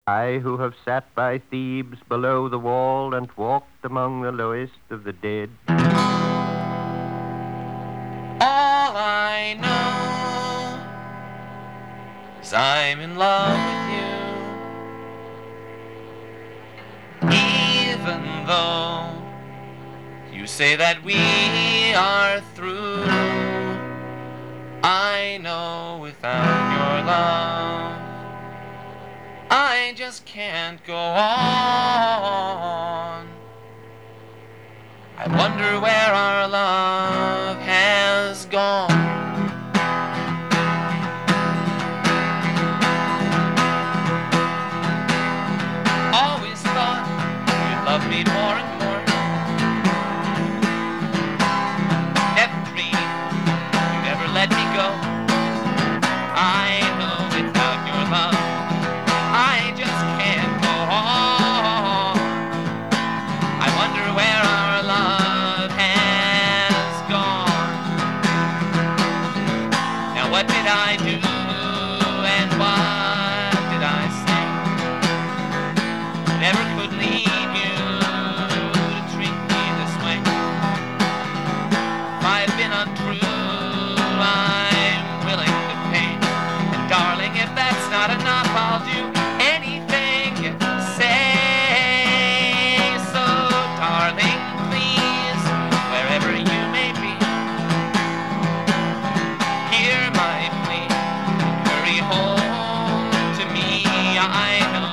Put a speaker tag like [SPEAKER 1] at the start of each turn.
[SPEAKER 1] I who have sat by Thebes below the wall and walked among the lowest of the dead.
[SPEAKER 2] All I know is I'm in love with you. Even though you say that we are through, I know without your love I just can't go on. I wonder where our love has gone. Always thought you'd love me more and more. Never dreamed you'd ever let me go. I know without your love I just can't go on. I wonder where our love has gone. Now what did I do and what did I say? Never could leave you to treat me this way. If I've been untrue, I'm willing to pay. And darling, if that's not enough, I'll do anything you say. So darling, please, wherever you may be, hear my plea. Hurry home to me. I know